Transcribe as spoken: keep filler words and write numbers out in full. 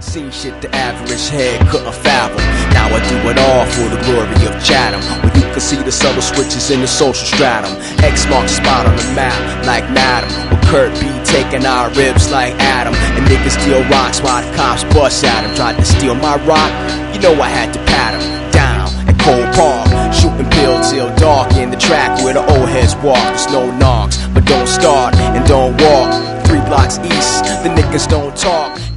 Seen shit the average head couldn't fathom. Now I do it all for the glory of Chatham, where you can see the subtle switches in the social stratum. X marks the spot on the map like Madam, with Kurt B taking our ribs like Adam. And niggas steal rocks while the cops bust at him. Tried to steal my rock, you know I had to pat him down at Cole Park. Shooting pill till dark in the track where the old heads walk. There's no knocks, but don't start and don't walk. Three blocks east, the niggas don't talk.